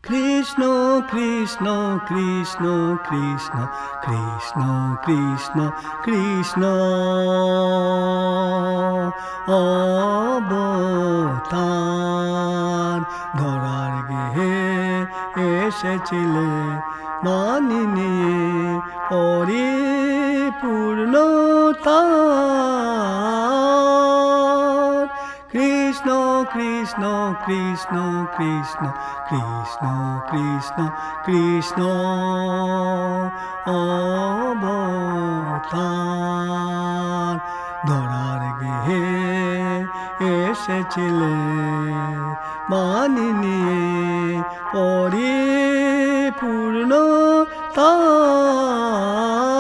কৃষ্ণ কৃষ্ণ কৃষ্ণ কৃষ্ণ কৃষ্ণ কৃষ্ণ কৃষ্ণ অবতার ধরার গেহে এসেছিলে মানি নিয়ে পরিপূর্ণতা কৃষ্ণ কৃষ্ণ কৃষ্ণ কৃষ্ণ কৃষ্ণ কৃষ্ণ কৃষ্ণ অবতার ধরার গেহে এসেছিলে মানি নিয়ে পরিপূর্ণতা